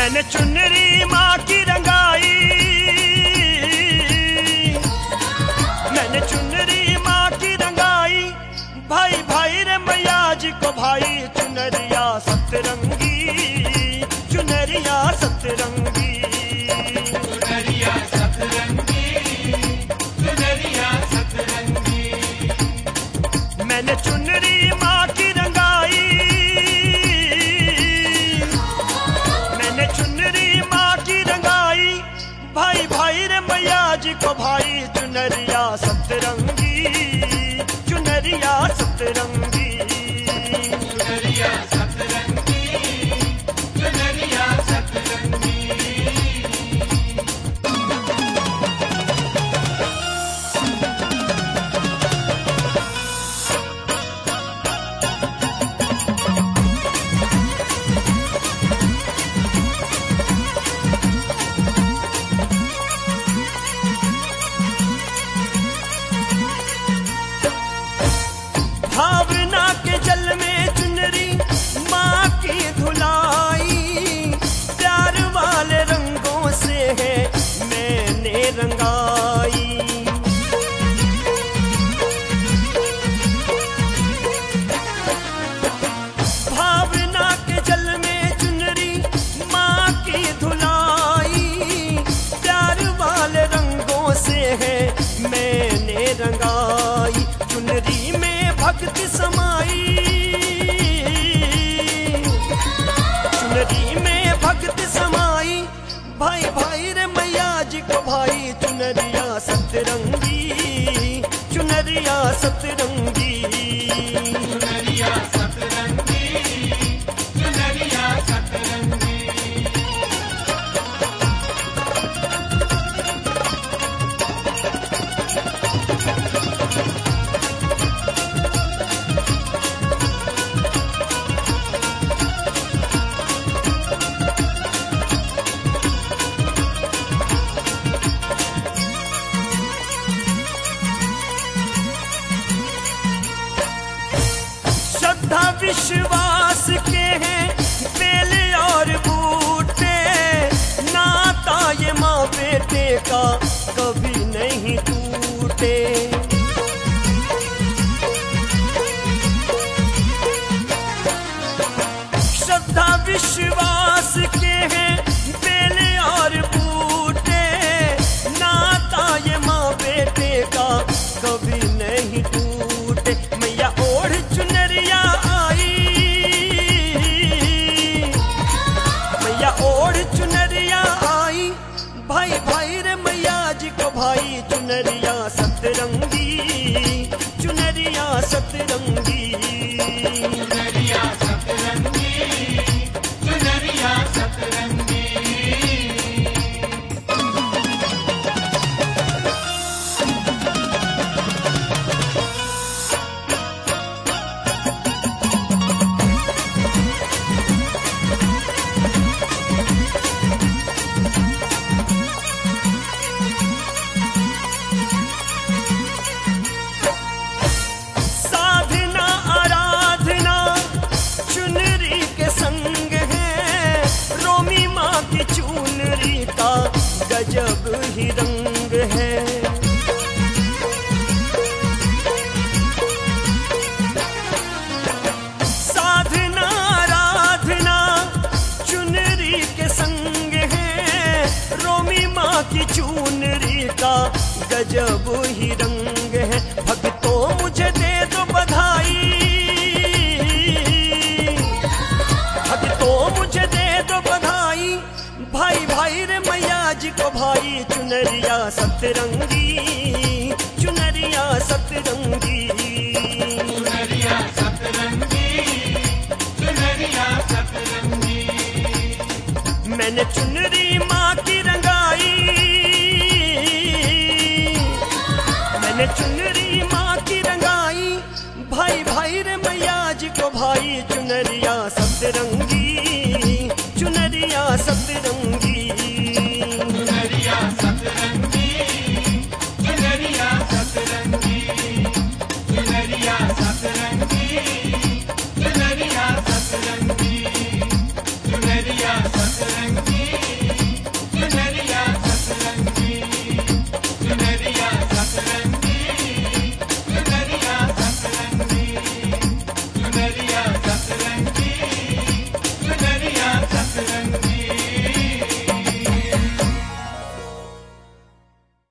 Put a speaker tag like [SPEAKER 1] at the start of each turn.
[SPEAKER 1] मैंने चुनरी माँ की रंगाई, मैंने चुनरी माँ की रंगाई, भाई भाई रे मैया जी को भाई चुनरिया सतरंगी, चुनरिया सतरंगी,
[SPEAKER 2] चुनरिया सतरंगी, चुनरिया सतरंगी।
[SPEAKER 1] मैंने चुनरी माँ की रंगाई, मैंने चुनरी माँ की रंगाई, भाई भाई रे मैया जी को भाई चुनरिया सतरंगी, चुनरिया सतरंगी,
[SPEAKER 2] चुनरिया सतरंगी, चुनरिया सतरंगी।
[SPEAKER 1] भावना के जल में चुनरी माँ की धुलाई, प्यार वाले रंगों से है मैंने रंगाई। भावना के जल में चुनरी माँ की धुलाई, प्यार वाले रंगों से है मैंने रंगाई। चुनरी में भक्ति समाई, चुनरी में भक्ति समाई, भाई भाई रे मैया जी को भाई चुनरिया सतरंगी, चुनरिया सतरंगी,
[SPEAKER 2] चुनरिया सतरंगी, चुनरिया सतरंगी।
[SPEAKER 1] श्रद्धा विश्वास के हैं बेल और बूटे, नाता ये माँ बेटे का कभी नहीं टूटे। श्रद्धा विश्वास के हैं बेल और बूटे, नाता ये माँ बेटे का कभी नहीं टूटे। मैया ओढ़ चुनरिया आई, मैया ओढ़ चुनरिया आई, भाई भाई रे मैया जी को भाई चुनरिया सतरंगी, चुनरिया सतरंगी,
[SPEAKER 2] चुनरिया सतरंगी, चुनरिया सतरंगी।
[SPEAKER 1] साधना आराधना चुनरी के संग है, रोमी माँ की चुनरी का गजब ही रंग है। साधना आराधना चुनरी के संग है, रोमी माँ की चुनरी का गजब ही रंग है। भक्तों मुझे दे दो बधाई, भक्तों मुझे दे दो बधाई, भाई भाई रे मैया जी को भाई चुनरिया सतरंगी, चुनरिया सतरंगी,
[SPEAKER 2] चुनरिया सतरंगी, चुनरिया सतरंगी।
[SPEAKER 1] मैंने चुनरी माँ की रंगाई, मैंने चुनरी माँ की रंगाई, भाई भाई रे मैया जी को भाई चुनरिया सतरंगी,